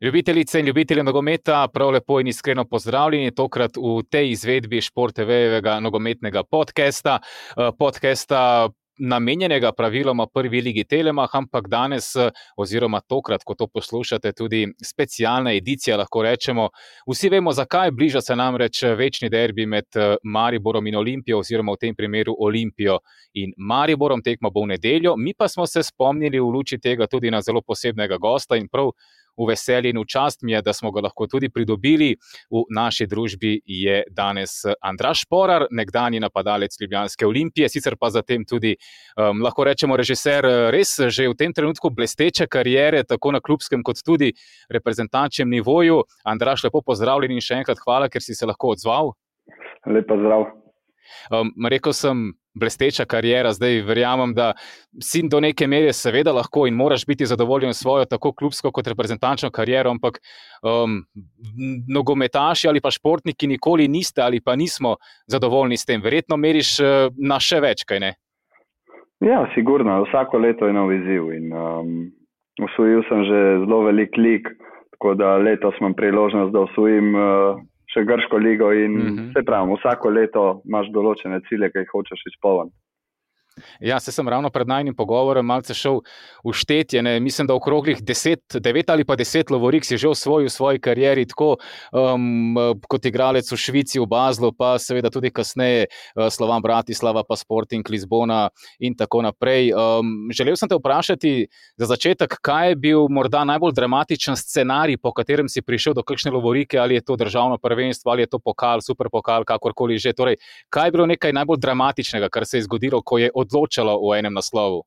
Ljubitelice in ljubitelji nogometa, prav lepo in iskreno pozdravljeni tokrat v tej izvedbi Šport TV-jevega nogometnega podcasta, namenjenega praviloma prvi ligi Telemach, ampak danes oziroma tokrat, ko to poslušate, tudi specialna edicija, lahko rečemo. Vsi vemo, zakaj. Bliža se namreč večni derbi med Mariborom in Olimpijo, oziroma v tem primeru Olimpijo in Mariborom. Tekma bo v nedeljo. Mi pa smo se spomnili v luči tega tudi na zelo posebnega gosta in prav v veselje in v čast mi je, da smo ga lahko tudi pridobili. V naši družbi je danes Andraž Šporar, nekdanji napadalec ljubljanske Olimpije, sicer pa zatem tudi, lahko rečemo, režiser res že v tem trenutku blesteče kariere, tako na klubskem kot tudi reprezentančnem nivoju. Andraž, lepo pozdravljen in še enkrat hvala, ker si se lahko odzval. Lep pozdrav. Rekel sem blesteča kariera, zdaj verjamem, da si do neke mere seveda lahko in moraš biti zadovoljen s svojo tako klubsko kot reprezentančno kariero, ampak nogometaši ali pa športniki nikoli niste ali pa nismo zadovoljni s tem. Verjetno meriš na še več, kaj ne? Ja, sigurno. Vsako leto je nov izziv in osvojil sem že zelo velik lig, tako da letos imam priložnost, da osvojim še grško ligo in se pravim, vsako leto imaš določene cilje, ki jih hočeš izpolniti. Ja, se sem ravno pred najnim pogovorom malce šel v štetje, ne? Mislim, da okroglih 9 ali pa 10 lovorik si že osvojil v svoji karieri, tako kot igralec v Švici, v Baslu, pa seveda tudi kasneje Slovan Bratislava, pa Sporting Lizbona in tako naprej. Želel sem te vprašati za začetek, kaj je bil morda najbolj dramatičen scenarij, po katerem si prišel do kakšne lovorike, ali je to državno prvenstvo, ali je to pokal, superpokal, kakorkoli že. Torej, kaj je bilo nekaj najbolj dramatičnega, kar se je zgodilo, ko je odločalo v enem naslovu?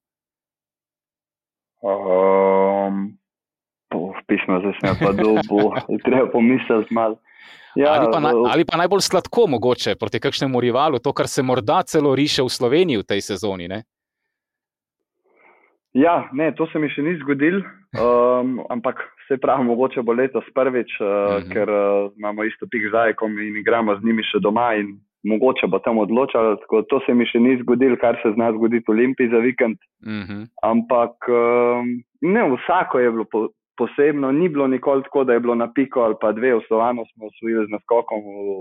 Pismo zdaj sem pa dobil, treba pomisliti malo. Ja, ali pa najbolj sladko mogoče proti kakšnemu rivalu, to, kar se morda celo riše v Sloveniji v tej sezoni, ne? Ja, ne, to se mi še ni zgodil, ampak se pravi, mogoče bo letos prvič, ker imamo isto pik z Ajakom in igramo z njimi še doma in mogoče bo tam odločalo, tako to se mi še ni zgodil, kar se zna zgoditi v Olimpiji za vikend. Ampak ne, vsako je bilo posebno, ni bilo nikoli tako, da je bilo na piko ali pa 2, v Slovanu smo osvojili z naskokom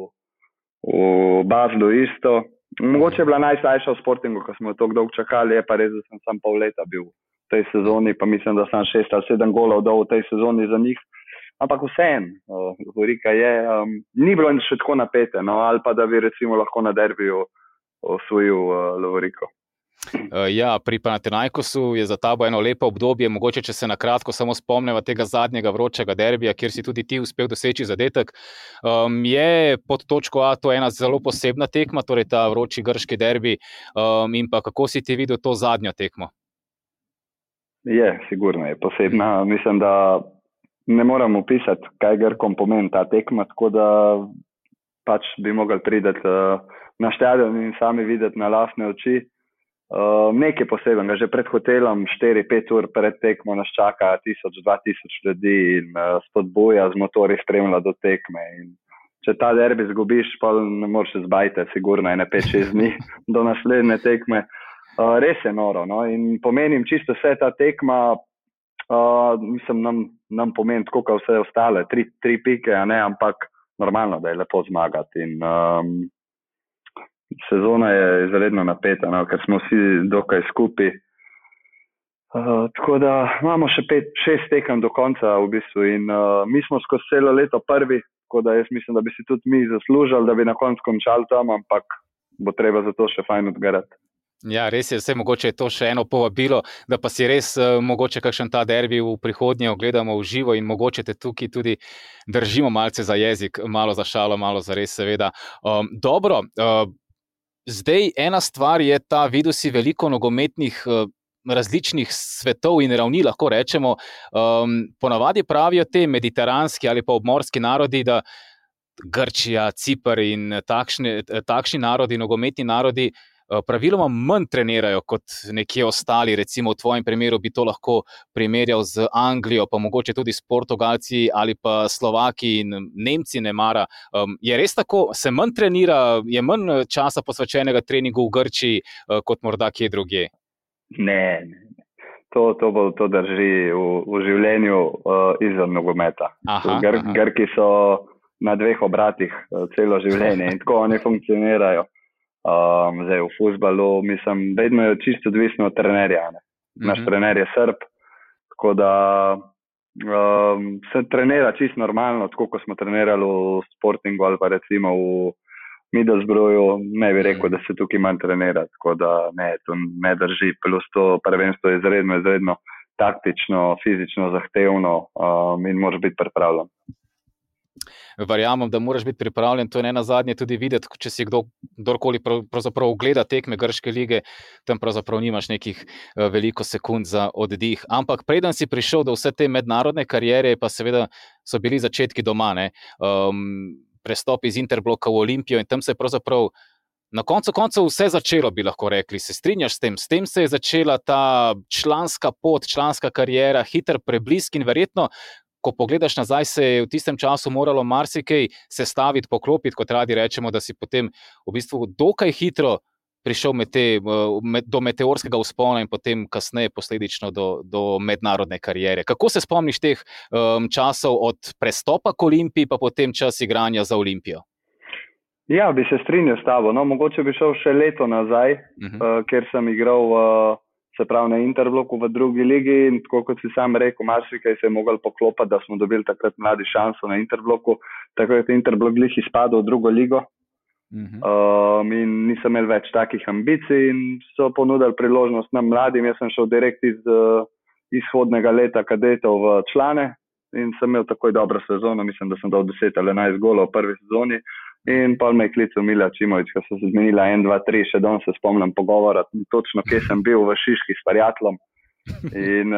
v Baslu isto. Mogoče je bila najslajša v Sportingu, ko smo tako dolgo čakali, je pa res, da sem pol leta bil v tej sezoni, pa mislim, da sem 6 ali 7 golov dal v tej sezoni za njih. Ampak vseeno, lovorika je, ni bilo še tako napete, no, ali pa da bi recimo lahko na derbiju osvojil lovoriko. Ja, pri Panathinaikosu je za tabo eno lepo obdobje, mogoče, če se na kratko samo spomneva tega zadnjega vročega derbija, kjer si tudi ti uspel doseči zadetek. Je pod točko A to ena zelo posebna tekma, torej ta vroči grški derbi, in pa kako si ti videl to zadnjo tekmo? Je, sigurno je posebna. Mislim, da ne moram opisati, kaj Grkom pomeni ta tekma, tako da pač bi mogli priti na štadion in sami videti na lastne oči. Nekaj posebenega, že pred hotelom 4-5 ur pred tekmo nas čaka 1000-2000 ljudi in spodbuja z motorji spremlja do tekme. In če ta derbi zgubiš, pa ne moreš se zbajte, sigurno je 5-6 dni do naslednje tekme. Res je noro, no? In pomenim čisto vse ta tekma, mislim, nam pomeni tako, kot vse ostale, 3 pike, a ne, ampak normalno, da je lepo zmagati. In sezona je izredno napeta, no, ker smo vsi dokaj skupaj. Tako da imamo še 6 tekem do konca v bistvu in mi smo skozi celo leto prvi, tako da jaz mislim, da bi si tudi mi zaslužili, da bi na koncu končali tam, ampak bo treba za to še fajn odgarati. Ja, res je, vse mogoče je to še eno povabilo, da pa si res mogoče kakšen ta derbi v prihodnje ogledamo v živo in mogoče te tukaj tudi držimo malce za jezik, malo za šalo, malo za res seveda. Dobro, zdaj ena stvar je ta, videl si veliko nogometnih različnih svetov in ravni, lahko rečemo. Ponavadi pravijo te mediteranski ali pa obmorski narodi, da Grčija, Ciper in takšni narodi, nogometni narodi praviloma manj trenirajo kot nekje ostali, recimo v tvojem primeru bi to lahko primerjal z Anglijo, pa mogoče tudi s Portugalci ali pa Slovaki in Nemci nemara. Je res tako? Se manj trenira, je manj časa posvečenega treningu v Grčiji kot morda kje drugje? Ne. To drži v življenju izven nogometa. Grki so na 2 obratih celo življenje in tako oni funkcionirajo. Zdaj v fuzbalu, mislim, vedno je čisto odvisno od trenerja. Naš trener je Srb, tako da se trenira čisto normalno, tako kot smo trenirali v Sportingu ali pa recimo v Middlesbroughu, ne bi rekel, da se tukaj manj trenira, tako da ne, to ne drži. Plus to prvenstvo je izredno taktično, fizično zahtevno in moraš biti pripravljen. Verjamem, da moraš biti pripravljen, to je nenazadnje tudi videti, če si kdorkoli pravzaprav ogleda tekme grške lige, tam pravzaprav nimaš nekih veliko sekund za oddih. Ampak preden si prišel do vse te mednarodne kariere, pa seveda so bili začetki doma, ne? Prestop iz Interbloka v Olimpijo in tam se je pravzaprav na koncu vse začelo, bi lahko rekli. Se strinjaš s tem? S tem se je začela ta članska pot, članska kariera, hiter preblisk in verjetno, ko pogledaš nazaj, se je v tistem času moralo marsikaj sestaviti, poklopiti, kot radi rečemo, da si potem v bistvu dokaj hitro prišel do meteorskega vzpona in potem kasneje posledično do mednarodne kariere. Kako se spomniš teh časov od prestopa k Olimpiji, pa potem čas igranja za Olimpijo? Ja, bi se strinjal s tabo. No, mogoče bi šel še leto nazaj, ker sem igral se pravi na Interbloku v drugi ligi in tako kot si sam rekel, marsikaj se je mogel poklopati, da smo dobili takrat mladi šanso na Interbloku. Takrat je Interblok glih izpadel v drugo ligo in nisem imel več takih ambicij in so ponudili priložnost nam mladim. Jaz sem šel direkt iz izhodnega leta kadetov v člane in sem imel takoj dobro sezono. Mislim, da sem dal 10 ali 11 golov v prvi sezoni. In pa me je klical Mila Čimović, ko so se zmenila 1, 2, 3, še danes se spomnim pogovora, točno kje sem bil v Šiški s prijateljem in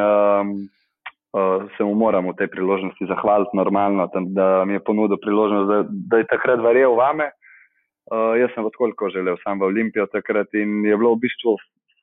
se mu moram v tej priložnosti zahvaliti normalno, da mi je ponudil priložnost, da je takrat verjel vame. Jaz sem odkoliko želel sam v Olimpijo takrat in je bilo v bistvu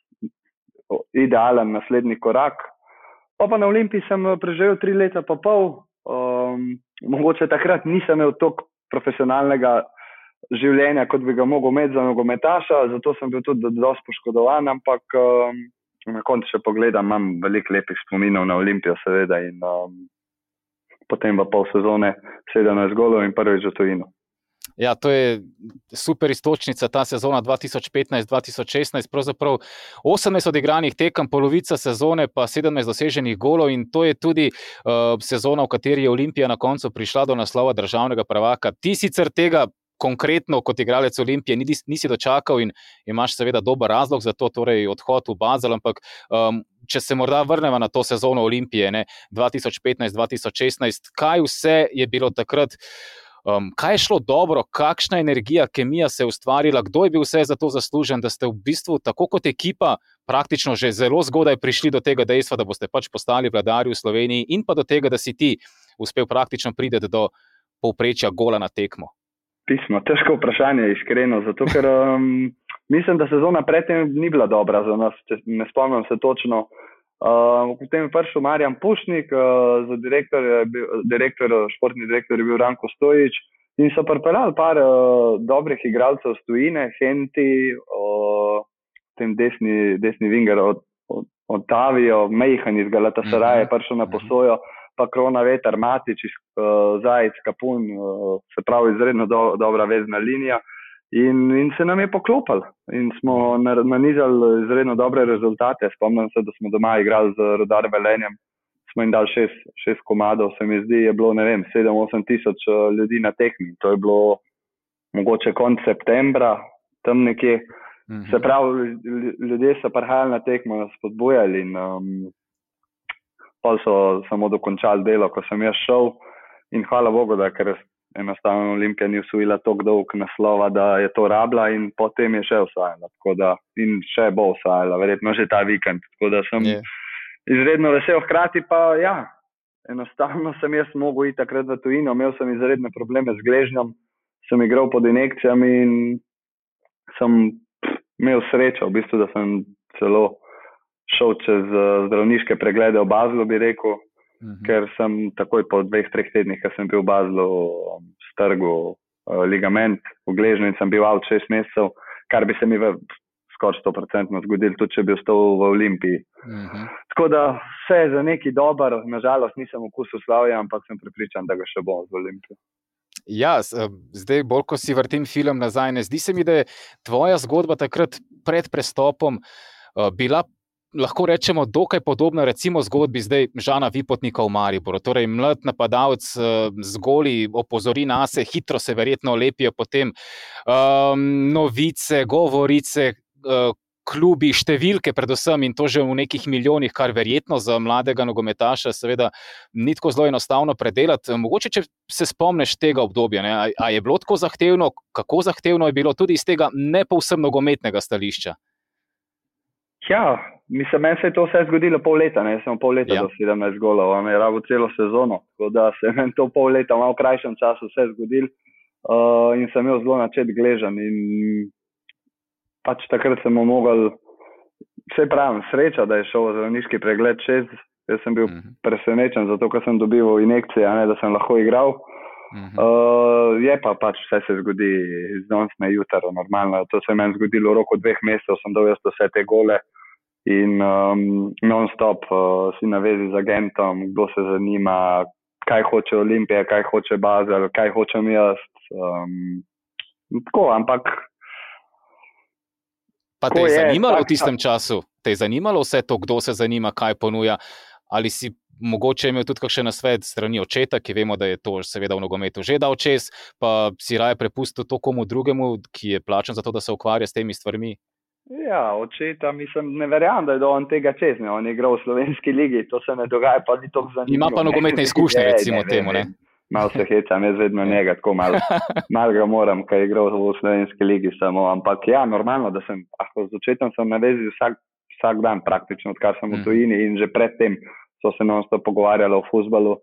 idealen naslednji korak. Pa na Olimpiji sem preživel 3 leta pa pol, mogoče takrat nisem imel toliko profesionalnega življenja, kot bi ga mogel imeti za nogometaša, zato sem bil tudi dosti poškodovan, ampak na koncu še pogledam, imam veliko lepih spominov na Olimpijo seveda in potem v pol sezone 17 golov in prvič v tujino. Ja, to je super iztočnica, ta sezona 2015-2016, pravzaprav 18 odigranih tekem, polovica sezone pa 17 doseženih golov in to je tudi sezona, v kateri je Olimpija na koncu prišla do naslova državnega prvaka. Ti sicer tega konkretno kot igralec Olimpije nisi dočakal in imaš seveda dober razlog za to, torej odhod v Basel, ampak če se morda vrnemo na to sezono Olimpije, 2015-2016, kaj vse je bilo takrat? Kaj je šlo dobro, kakšna energija, kemija se je ustvarila, kdo je bil vse za to zaslužen, da ste v bistvu tako kot ekipa praktično že zelo zgodaj prišli do tega dejstva, da boste pač postali vladarji v Sloveniji in pa do tega, da si ti uspel praktično priti do povprečja gola na tekmo? Pismo, težko vprašanje, iskreno, zato ker mislim, da sezona predtem ni bila dobra za nas, če ne spomnim se točno. Potem je prišel Marjan Pušnik, športni direktor je bil Ranko Stojić in so pripeljali par dobrih igralcev z tujine, Henti, tem desni winger od Tavijo, Mejhan iz Galatasaraja je prišel na posojo, pa Kronaveter, Matić, Zajec, Kapun, se pravi izredno dobra vezna linija. In se nam je poklopil in smo nanizali izredno dobre rezultate. Spomnim se, da smo doma igrali z Rudar Velenjem, smo jim dali 6 komadov, se mi zdi, je bilo, 7-8 tisoč ljudi na tekmi. To je bilo mogoče konec septembra, tam nekje. Se pravi, ljudje so prihajali na tekmo, nas spodbujali in pol so samo dokončali delo, ko sem jaz šel in hvala Bogu, da ker enostavno Olimpija ni osvojila toliko dolg naslova, da je to rabila in potem je še osvajala. Tako da in še bo osvajala, verjetno že ta vikend. Tako da sem izredno vesel, hkrati pa ja, enostavno sem jaz mogel iti takrat v tujino, imel sem izredne probleme z gležnjem, sem igral pod injekcijami in sem imel srečo, v bistvu, da sem celo šel čez zdravniške preglede v Baslu, bi rekel, ker sem takoj po 2-3 tednih, ker sem bil v Baslu, strgal ligament v gležnju in sem bil out 6 mesecev, kar bi se mi skoraj 100% zgodilo, tudi če bi ostal v Olimpiji. Tako da vse je za neki dober, nažalost nisem okusil slavja, ampak sem prepričan, da ga še bom z Olimpijo. Ja, zdaj bolj, ko si vrtim film nazaj, ne zdi se mi, da je tvoja zgodba takrat pred prestopom bila, lahko rečemo, dokaj podobna recimo zgodbi zdaj Žana Vipotnika v Mariboru. Torej, mlad napadalec z goli opozori nase, hitro se verjetno lepijo potem novice, govorice, klubi, številke predvsem in to že v nekih milijonih, kar verjetno za mladega nogometaša seveda ni tako zelo enostavno predelati. Mogoče, če se spomniš tega obdobja, ne? A je bilo tako zahtevno, kako zahtevno je bilo tudi iz tega ne povsem nogometnega stališča? Ja, mislim, meni se je to vse zgodilo pol leta, ne? Sem pol leta do 17 golov, on je rabo celo sezono, tako da se je meni to pol leta, malo v krajšem času vse zgodilo in sem imel zelo načet gležan in pač takrat sem mogel, vse pravim, sreča, da je šel zdravniški pregled 6, jaz sem bil presenečen, zato ker sem dobil injekcije, ne, da sem lahko igral. Je pa pač vse se zgodi iz danes na jutro, normalno. To se je meni zgodilo v roku 2 mesecev, sem dal jaz vse te gole in non-stop si na vezi z agentom, kdo se zanima, kaj hoče Olimpija, kaj hoče Basel, kaj hočem jaz. Tako, ampak pa te je zanimalo v tistem času? Te je zanimalo vse to, kdo se zanima, kaj ponuja? Ali si mogoče imel tudi kakšen nasvet strani očeta, ki vemo, da je to seveda v nogometu že dal čez, pa si raje prepustil to komu drugemu, ki je plačan za to, da se ukvarja s temi stvarmi? Ja, očeta, mislim, ne verjamem, da je on tega čez, ne? On je igral v slovenski ligi, to se ne dogaja, pa ni to zanimivo. Ima pa nogometne izkušnje, recimo temu, ne? Malo se hecam, jaz vedno njega, tako malo ga moram, kaj je igral v slovenski ligi samo, ampak ja, normalno, da sem, z očetom sem na vezi vsak dan praktično, odkar sem v tujini in že predtem so se non-stop pogovarjali o fuzbalu.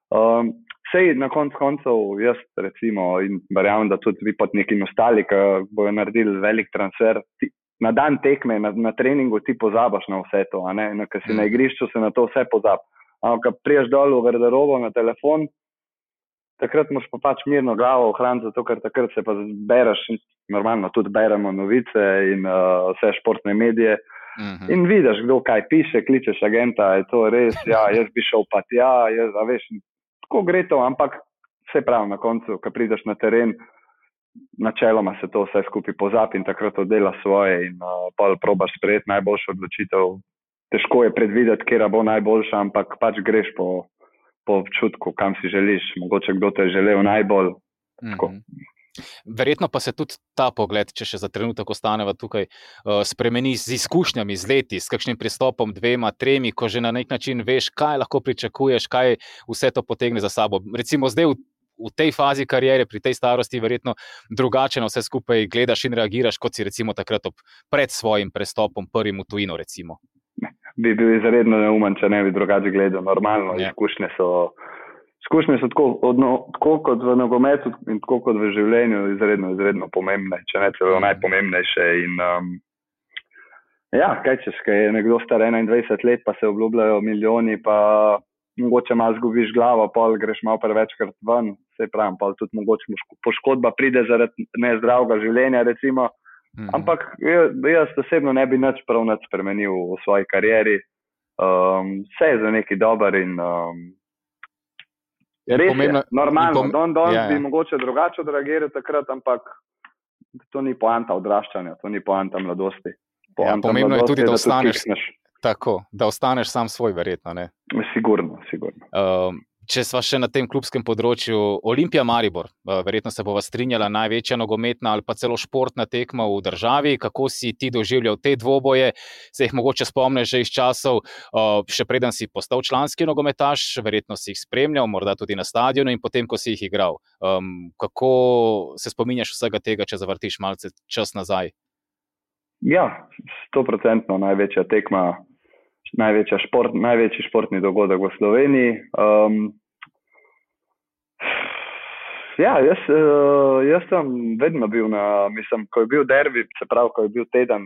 Sej na koncev jaz recimo in verjamem, da tudi Vipotnik in ostali, ki bojo naredili velik transfer, na dan tekme, na treningu ti pozabaš na vse to, a ne? Ker si na igrišču se na to vse pozab. Ampak priješ dol v garderobo na telefon, takrat moraš pa pač mirno glavo ohraniti, zato ker takrat se pa bereš, normalno tudi beremo novice in vse športne medije in vidiš, kdo kaj piše, kličeš agenta, je to res, ja, jaz bi šel pa tja, a veš, tako gre to, ampak vse prav na koncu, ko prideš na teren, načeloma se to vse skupaj pozabi in takrat oddela svoje in pol probaš sprejeti najboljšo odločitev. Težko je predvideti, kera bo najboljša, ampak pač greš po občutku, kam si želiš, mogoče kdo te je želel najbolj. Verjetno pa se tudi ta pogled, če še za trenutek ostaneva tukaj, spremeni z izkušnjami, z leti, s kakšnim pristopom 2, 3, ko že na nek način veš, kaj lahko pričakuješ, kaj vse to potegne za sabo. Recimo zdaj v tej fazi kariere, pri tej starosti verjetno drugače na vse skupaj gledaš in reagiraš, kot si recimo takrat pred svojim prestopom prvim v tujino, recimo. Bi bil izredno neumen, če ne bi drugače gledal. Normalno, izkušnje so tako kot v nogometu in tako kot v življenju izredno pomembne, če ne celo najpomembnejše. In ja, kaj češ, kaj je nekdo star 21 let, pa se obljubljajo milijoni, pa mogoče malo zgubiš glavo, pol greš malo prevečkrat ven, se pravim, pa tudi mogoče poškodba pride zaradi nezdravega življenja, recimo. Ampak jaz osebno ne bi nič spremenil v svoji karieri. Vse je za neki dober in res je, normalno. Bi mogoče drugače odreagiral takrat, ampak to ni poanta odraščanja, to ni poanta mladosti. Pomembno je tudi, da ostaneš tako, da ostaneš sam svoj, verjetno, ne? Sigurno. Če sva še na tem klubskem področju, Olimpija Maribor, verjetno se bova strinjala, največja nogometna ali pa celo športna tekma v državi. Kako si ti doživljal te dvoboje? Se jih mogoče spomniš že iz časov, še preden si postal članski nogometaš, verjetno si jih spremljal, morda tudi na stadionu in potem, ko si jih igral. Kako se spominjaš vsega tega, če zavrtiš malce čas nazaj? Ja, 100% največja tekma, največji športni dogodek v Sloveniji. Jaz sem vedno bil ko je bil derbi, se pravi, ko je bil teden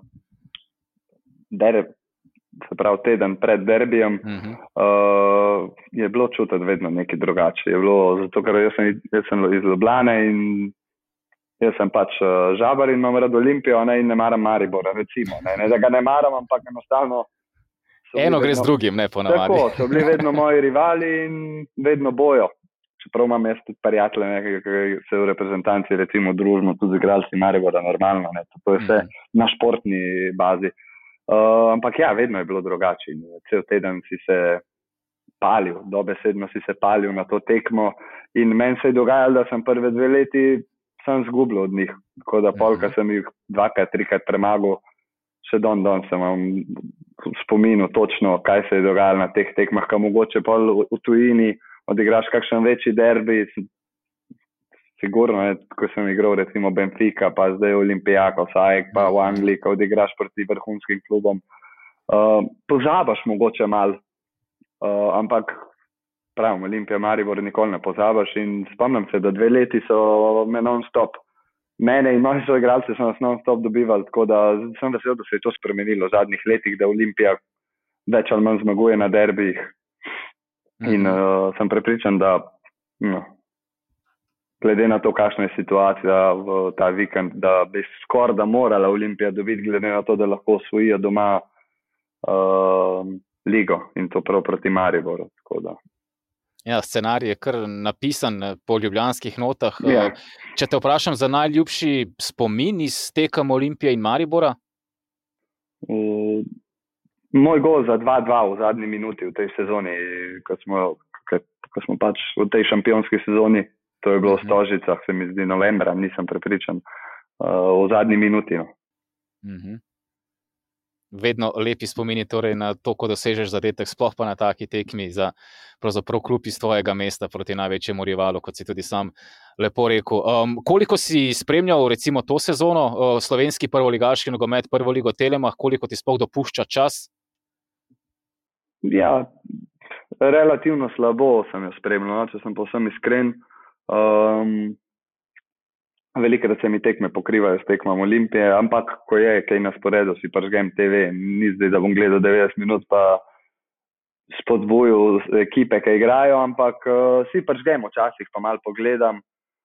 teden pred derbijem, je bilo čutiti vedno nekaj drugače. Je bilo, zato ker jaz sem iz Ljubljane in jaz sem pač Žabar in imam rad Olimpijo, ne, in ne maram Maribora, recimo. Ne, da ga ne maram, ampak enostavno. Eno gre z drugim, ne ponavadi. Tako, so bili vedno moji rivali in vedno bojo. Čeprav imam jaz tudi prijatelje, ki se v reprezentanci recimo družimo tudi z igralci Maribora normalno, ne, to je vse na športni bazi. Ampak ja, vedno je bilo drugače. Cel teden si se palil, dobesedno si se palil na to tekmo in meni se je dogajalo, da sem prve 2 leti sem zgubljal od njih. Tako da polka sem jih 2-krat, 3-krat premagal, še don sem vam spominil točno, kaj se je dogajalo na teh tekmah, ka mogoče pol v tujini odigraš kakšen večji derbi, sigurno, ko sem igral recimo Benfica, pa zdaj Olympiakos, AEK, pa v Angliji, ko odigraš proti vrhunskim klubom. Pozabaš mogoče malo, ampak pravim, Olimpija, Maribor nikoli ne pozabaš in spomnim se, da 2 leti so me non-stop, mene in moji soigralci so nas non-stop dobivali, tako da sem vesel, da se je to spremenilo v zadnjih letih, da Olimpija več ali manj zmaguje na derbijih. In sem prepričan, da glede na to, kakšna je situacija v ta vikend, da bi skoraj da morala Olimpija dobiti, glede na to, da lahko osvojijo doma ligo in to prav proti Mariboru. Ja, scenarij je kar napisan po ljubljanskih notah. Ja. Če te vprašam za najljubši spomin iz tekem Olimpije in Maribora? Moj gol za 2-2 v zadnji minuti v tej sezoni, ko smo pač v tej šampionski sezoni, to je bilo v Stožicah, se mi zdi novembra, nisem prepričan, v zadnji minuti. Vedno lepi spomini torej na to, ko dosežeš zadetek, sploh pa na taki tekmi za pravzaprav klub iz tvojega mesta proti največjemu rivalu, kot si tudi sam lepo rekel. Koliko si spremljal recimo to sezono, slovenski prvoligaški nogomet, prvo ligo Telemach, koliko ti sploh dopušča čas? Ja, relativno slabo sem jo spremljal, če sem povsem iskren. Velikrat se mi tekme pokrivajo s tekmam Olimpije, ampak ko je kaj na sporedu, si pržgem TV, ni zdaj, da bom gledal 90 minut pa spodbujal ekipe, ki igrajo, ampak si pržgem včasih, pa malo pogledam.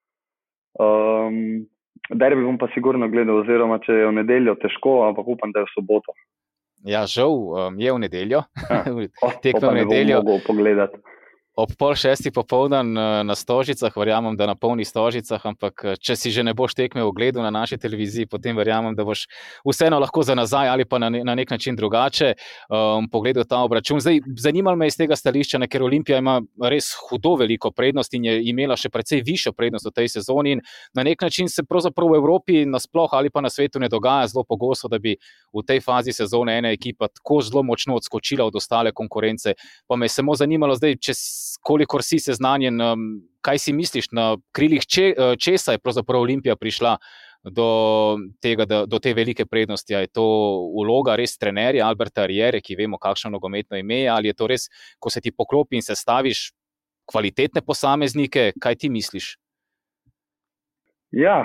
Derbi bom pa sigurno gledal, oziroma če je v nedeljo težko, ampak upam, da je v soboto. Ja, žal je v nedeljo. Tekme v nedeljo. Ne bom mogel pogledati. Ob 5:30 popoldan na Stožicah, verjamem, da na polnih Stožicah, ampak če si že ne boš tekme ogledal na naši televiziji, potem verjamem, da boš vseeno lahko za nazaj ali pa na nek način drugače pogledal ta obračun. Zdaj, zanimalo me iz tega stališča, ker Olimpija ima res hudo veliko prednost in je imela še precej višjo prednost v tej sezoni in na nek način se pravzaprav v Evropi nasploh ali pa na svetu ne dogaja zelo pogosto, da bi v tej fazi sezone ena ekipa tako zelo močno odskočila od ostale konkurence. Pa me je samo zanimalo zdaj, kolikor si seznanjen, kaj si misliš, na krilih česa je pravzaprav Olimpija prišla do te velike prednosti? Je to vloga res trenerja Alberta Riere, ki vemo, kakšno nogometno ime je, ali je to res, ko se ti poklopi in sestaviš kvalitetne posameznike? Kaj ti misliš? Ja,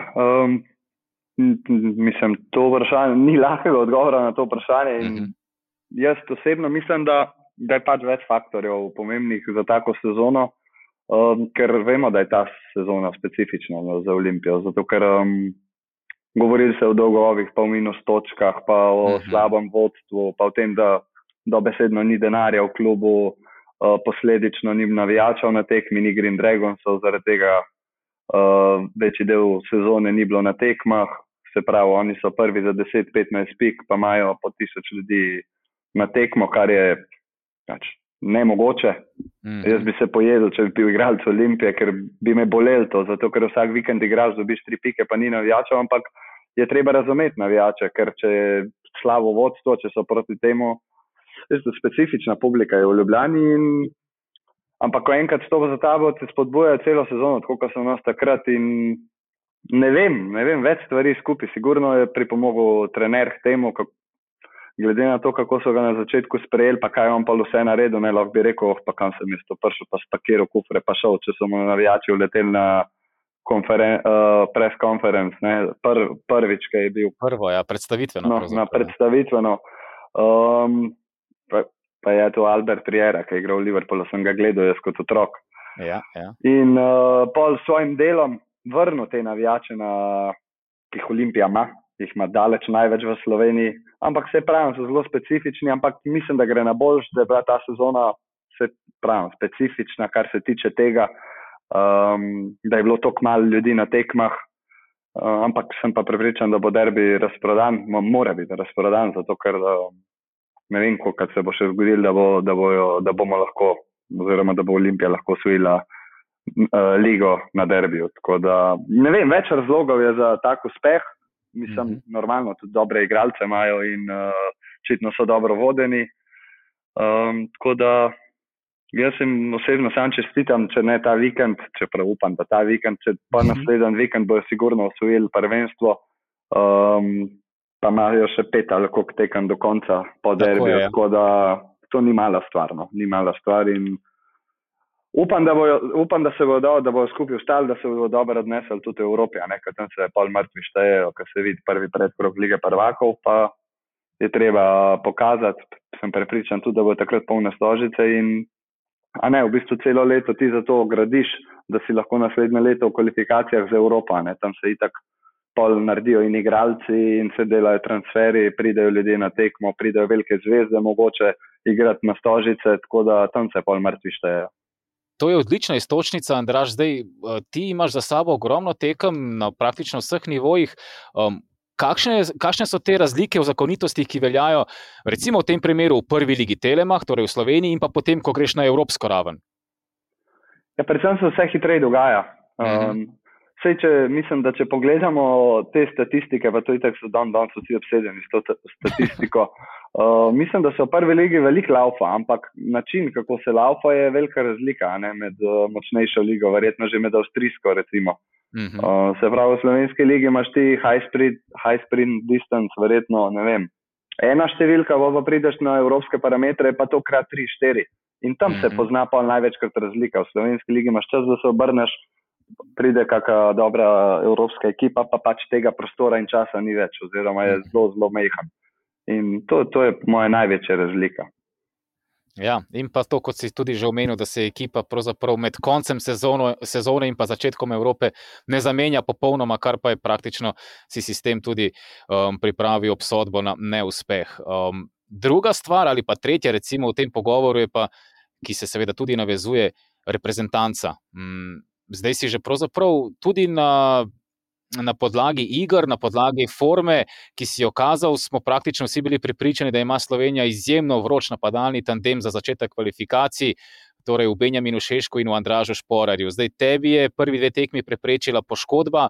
mislim, to vprašanje ni lahkega odgovora na to vprašanje in jaz osebno mislim, da je pač več faktorjev pomembnih za tako sezono, ker vemo, da je ta sezona specifična za Olimpijo, zato ker govorili se o dolgovih, pa o minus točkah, pa o slabem vodstvu, pa o tem, da dobesedno ni denarja v klubu, posledično ni navijačev na tekmi, ni Green Dragonsov, zaradi tega večji del sezone ni bilo na tekmah, se pravi, oni so prvi za 10-15 pik, pa imajo po 1000 ljudi na tekmo, kar je nemogoče. Jaz bi se pojedel, če bi bil igralec Olimpije, ker bi me bolelo to, zato ker vsak vikend igraš, dobiš 3 pike, pa ni navijačev, ampak je treba razumeti navijače, ker če je slabo vodstvo, če so proti temu, specifična publika je v Ljubljani, ampak ko enkrat stopa za tabo, te spodbuja celo sezono, tako kot sem nas takrat in ne vem, več stvari skupaj, sigurno je pripomogel trener k temu, glede na to, kako so ga na začetku sprejeli, pa kaj on pa vse naredil, ne, lahko bi rekel, pa kam sem jaz to prišel, pa spakiral kufre, pa šel, če so mu navijači uleteli na press conference, ne, prvič, kaj je bil. Prvo, ja, predstavitveno. Na predstavitveno. Pa je to Albert Riera, ki je igral v Liverpoolu, sem ga gledal jaz kot otrok. Ja. In pol s svojim delom vrnil te navijače na ki jih Olimpija ima, jih ima daleč največ v Sloveniji, ampak se pravim, so zelo specifični, ampak mislim, da gre na boljš, da je bila ta sezona specifična, kar se tiče tega, da je bilo toliko malo ljudi na tekmah, ampak sem pa prepričan, da bo derbi razprodan, mora biti razprodan, zato ker ne vem, koliko se bo še zgodilo, da bomo lahko, oziroma da bo Olimpija lahko osvojila ligo na derbiju. Tako da ne vem, več razlogov je za tak uspeh. Mislim, normalno, tudi dobre igralce imajo in očitno so dobro vodeni. Tako da jaz jim osebno sam čestitam, če ne ta vikend, čeprav upam, da ta vikend, če pa naslednji vikend bojo sigurno osvojili prvenstvo, pa imajo še 5 ali koliko tekem do konca po derbiju, tako da to ni mala stvar, no. Ni mala stvar in upam, da se bodo skupaj ostali, da se bodo dobro odnesli tudi v Evropi, ker tam se pol mrtvi štejejo, ker se vidi prvi predkrog Lige prvakov, pa je treba pokazati, sem prepričan tudi, da bo takrat polne Stožice in v bistvu celo leto ti za to gradiš, da si lahko naslednje leto v kvalifikacijah za Evropo, tam se itak pol naredijo in igralci in se delajo transferi, pridejo ljudje na tekmo, pridejo velike zvezde, mogoče igrati na Stožice, tako da tam se pol mrtvi štejejo. To je odlična iztočnica, Andraž. Zdaj, ti imaš za sabo ogromno tekem na praktično vseh nivojih. Kakšne so te razlike v zakonitostih, ki veljajo recimo v tem primeru v prvi ligi Telemach, torej v Sloveniji, in pa potem, ko greš na evropsko raven? Ja, predvsem se vse hitreje dogaja. Mislim, da če pogledamo te statistike, pa to itak so dan so vsi obsedeni s to statistiko, mislim, da so v prvi ligi veliko laufa, ampak način, kako se laufa, je velika razlika med močnejšo ligo, verjetno že med avstrijsko, recimo. Se pravi, v slovenski ligi imaš ti high sprint distance, verjetno, ne vem, ena številka, pa prideš na evropske parametre, pa to krat 3-4. In tam se pozna pa največkrat razlika. V slovenski ligi imaš čas, da se obrneš, pride kakšna dobra evropska ekipa, pa pač tega prostora in časa ni več, oziroma je zelo majhen. In to je moja največja razlika. Ja, in pa to, kot si tudi že omenil, da se ekipa pravzaprav med koncem sezone in pa začetkom Evrope ne zamenja popolnoma, kar pa je praktično si sistem tudi pripravi obsodbo na neuspeh. Druga stvar ali pa tretja recimo v tem pogovoru je pa, ki se seveda tudi navezuje, reprezentanca. Zdaj si že pravzaprav tudi na podlagi iger, na podlagi forme, ki si jo kazal, smo praktično vsi bili prepričani, da ima Slovenija izjemno vroč napadalni tandem za začetek kvalifikacij, torej v Benjaminu Šešku in v Andražu Šporarju. Zdaj tebi je prvi 2 tekmi preprečila poškodba,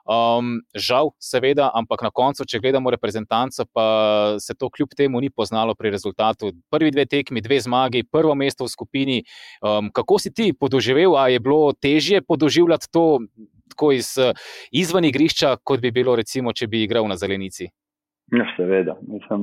žal seveda, ampak na koncu, če gledamo reprezentanco, pa se to kljub temu ni poznalo pri rezultatu. Prvi 2 tekmi, 2 zmagi, prvo mesto v skupini. Kako si ti podoživel, a je bilo težje podoživljati to tako izven igrišča, kot bi bilo recimo, če bi igral na zelenici? Ja, seveda, mislim,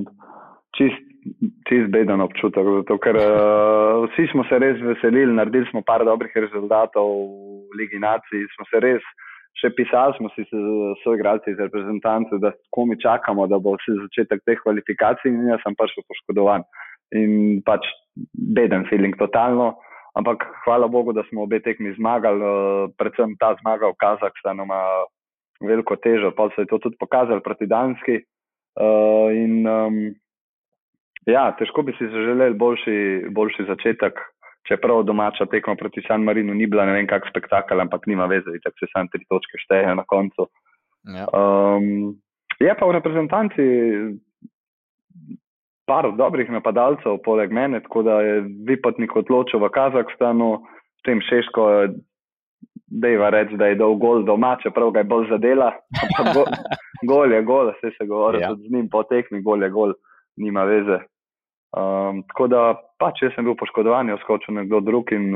čist beden občutek, zato ker vsi smo se res veselili, naredili smo par dobrih rezultatov v Ligi nacij, smo se res še pisali smo si soigralci iz reprezentance, da komi čakamo, da bo vse začetek teh kvalifikacij in jaz sem prišel poškodovan. In pač beden feeling totalno, ampak hvala Bogu, da smo obe tekmi zmagali, predvsem ta zmaga v Kazahstanu ima veliko težo, pa se je to tudi pokazalo proti Danski. Težko bi si zaželeli boljši začetek, čeprav domača tekma proti San Marinu ni bila ne vem kak spektakel, ampak nima veze, tako se samo 3 točke šteje na koncu. Ja. Je pa v reprezentanci par dobrih napadalcev poleg mene, tako da je Vipotnik odločil v Kazahstanu, s tem Šeško dejva reči, da je dal gol doma, čeprav ga je bolj zadela, gol je gol, vse se govori tudi z njim po tekmi, gol je gol, nima veze. Tako da pač jaz sem bil poškodovan, je skočil nekdo drug in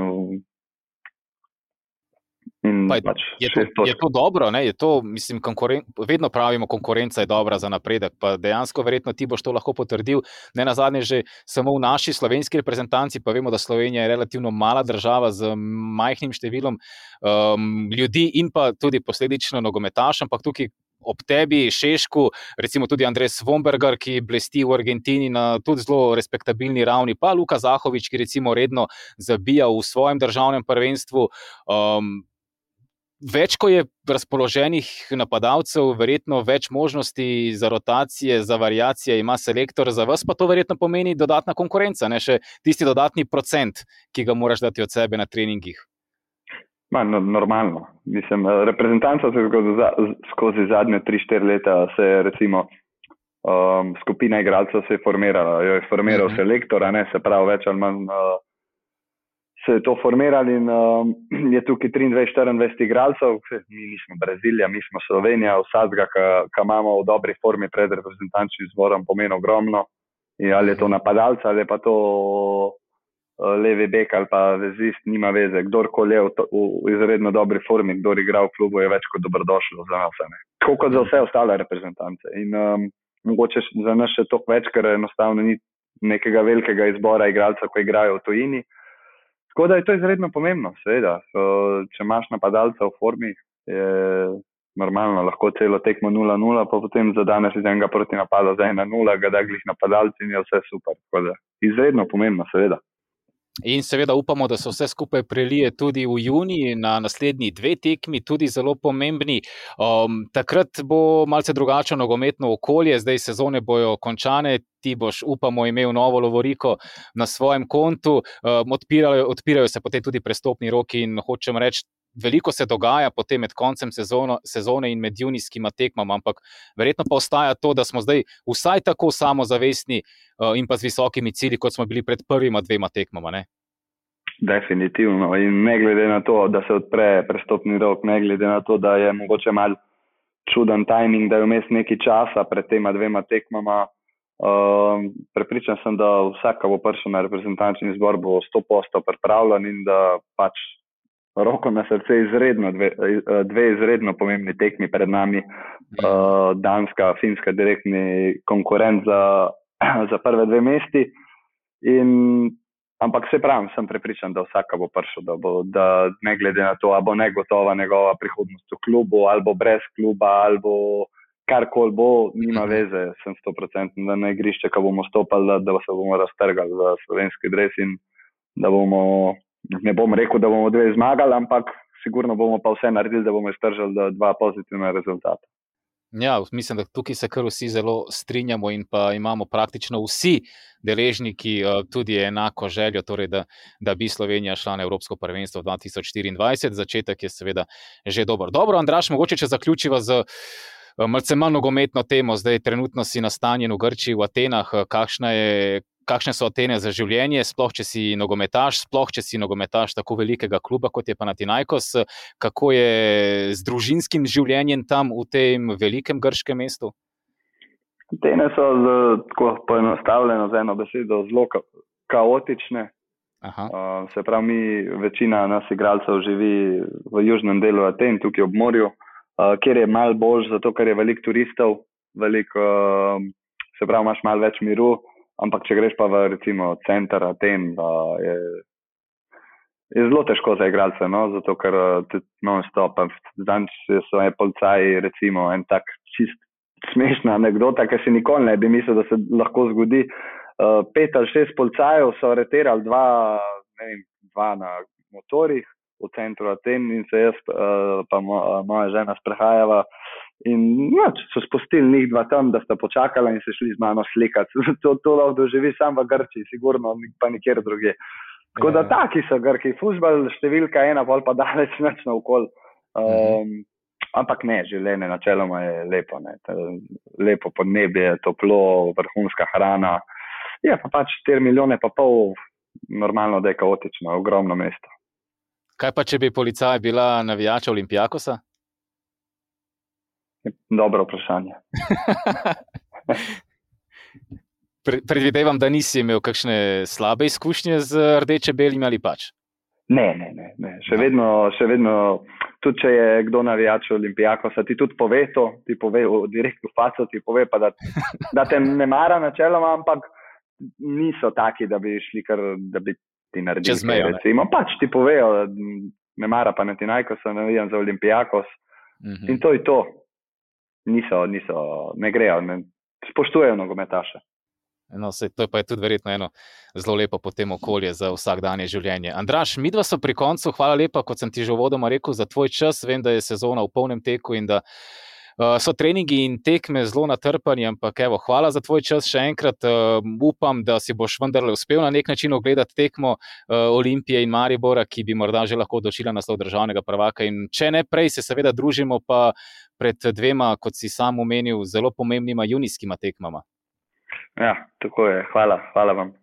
pač je to dobro, ne? Je to, mislim, vedno pravimo, konkurenca je dobra za napredek, pa dejansko verjetno ti boš to lahko potrdil. Ne nazadnje že samo v naši slovenski reprezentanci, pa vemo, da Slovenija je relativno mala država z majhnim številom ljudi in pa tudi posledično nogometaš, ampak tukaj ob tebi, Šešku, recimo tudi Andrej Svombergar, ki blesti v Argentini na tudi zelo respektabilni ravni, pa Luka Zahovič, ki recimo redno zabija v svojem državnem prvenstvu. več, ko je razpoloženih napadalcev, verjetno več možnosti za rotacije, za variacije ima selektor, za vas pa to verjetno pomeni dodatna konkurenca, ne? Še tisti dodatni procent, ki ga moraš dati od sebe na treningih. Normalno. Mislim, reprezentanca se skozi zadnje 3-4 leta se je recimo skupina igralcev se je formirala, jo je formiral selektor, ne, se pravi več ali manj se je to formirali in je tukaj 23-24 igralcev, mi nismo Brazilija, mi smo Slovenija, vsakega, ki imamo v dobri formi pred reprezentančnim zborom, pomeni ogromno. In ali je to napadalca, ali je pa to levi bek ali pa vezist, nima veze. Kdorkoli je v izredno dobri formi, kdor igra v klubu, je več kot dobrodošlo za nas. Tako kot za vse ostale reprezentance. In mogoče za nas še toliko več, ker enostavno ni nekega velikega izbora igralcev, ko igrajo v tujini. Tako da je to izredno pomembno, seveda. Če imaš napadalca v formi, je normalno, lahko celo tekmo 0-0, pa potem zadaneš iz enega proti napada za 1-0, ga da glih napadalci in je vse super. Tako da izredno pomembno, seveda. In seveda upamo, da se vse skupaj prelije tudi v juniji na naslednji 2 tekmi, tudi zelo pomembni. Takrat bo malce drugačno nogometno okolje, zdaj sezone bojo končane, ti boš, upamo, imel novo lovoriko na svojem kontu, odpirajo se potem tudi prestopni roki in hočem reči, veliko se dogaja potem med koncem sezone in med junijskima tekmama, ampak verjetno pa ostaja to, da smo zdaj vsaj tako samozavestni in pa z visokimi cilji, kot smo bili pred prvima 2 tekmama, ne? Definitivno. In ne glede na to, da se odpre prestopni rok, ne glede na to, da je mogoče mal čuden timing, da je vmes nekaj časa pred tema 2 tekmama, prepričan sem, da vsak, bo prišel na reprezentančni zbor, bo 100% pripravljen in da pač roko na srce izredno, 2 izredno pomembni tekmi pred nami, Danska, Finska, direktni konkurent za prve 2 mesti. Ampak se pravim, sem prepričan, da vsaka bo prišel, da ne glede na to, ali bo negotova njegova prihodnost v klubu, ali bo brez kluba, ali bo karkoli bo, nima veze, sem 100%, da na igrišče, ko bomo stopali, da se bomo raztrgali za slovenski dres in da bomo, ne bom rekel, da bomo 2 zmagali, ampak sigurno bomo pa vse naredili, da bomo iztržali 2 pozitivna rezultata. Ja, mislim, da tukaj se kar vsi zelo strinjamo in pa imamo praktično vsi deležniki tudi enako željo, torej da bi Slovenija šla na Evropsko prvenstvo 2024. Začetek je seveda že dober. Dobro, Andraž, mogoče če zaključiva z malce manj nogometno temo, zdaj trenutno si nastanjen v Grčiji, v Atenah, kakšne so Atene za življenje, sploh če si nogometaš tako velikega kluba, kot je Panathinaikos, kako je z družinskim življenjem tam v tem velikem grškem mestu? Atene so tako poenostavljeno z eno besedo zelo kaotične. Se pravi, mi, večina nas igralcev živi v južnem delu Aten, tukaj ob morju, kjer je malo bolj, zato ker je veliko turistov, se pravi, imaš malo več miru. Ampak če greš pa v recimo center Aten, je zelo težko za igralce, no? Zato ker non-stop. Danes so policaji, recimo, en tak čist smešna anekdota, ki si nikoli ne bi mislil, da se lahko zgodi. 5 ali 6 policajev so aretirali 2 na motorjih v centru Aten in se jaz pa moja žena sprehajava. In so spustili njih 2 tam, da sta počakala in se šli z mano slikati. To lahko doživi sam v Grčiji, sigurno, pa nikjer druge. Tako da taki so Grki. Fuzbal številka 1, pol pa daleč nič naokoli. Ampak ne, življenje načeloma je lepo. Ne. Lepo podnebje, toplo, vrhunska hrana. Je pa pač 4,5 milijone, normalno, da je kaotično, ogromno mesto. Kaj pa, če bi policaj bila navijača Olympiakosa? Dobro vprašanje. Predvidevam, da nisi imel kakšne slabe izkušnje z rdeče-belimi ali pač? Ne. Še vedno, tudi če je kdo navijač Olympiakosa, ti tudi pove to, ti pove direkt v faco, ti pove pa, da te ne mara načeloma, ampak niso taki, da bi šli kar, da bi ti naredili. Čez mejo, ne? Recimo, pač ti povejo, ne mara Panathinaikosa, navijam za Olympiakos. In to je to. Niso, ne grejo, ne spoštujejo nogometaše. No, to pa je tudi verjetno eno zelo lepo potem okolje za vsakdanje življenje. Andraž, midva so pri koncu. Hvala lepa, kot sem ti že uvodoma rekel, za tvoj čas. Vem, da je sezona v polnem teku in da so treningi in tekme zelo natrpani, ampak evo, hvala za tvoj čas še enkrat. Upam, da si boš vendarle uspel na nek način ogledati tekmo Olimpije in Maribora, ki bi morda že lahko odločila naslov državnega prvaka. In če ne prej, se seveda družimo pa pred dvema, kot si sam omenil, zelo pomembnima junijskima tekmama. Ja, tako je. Hvala vam.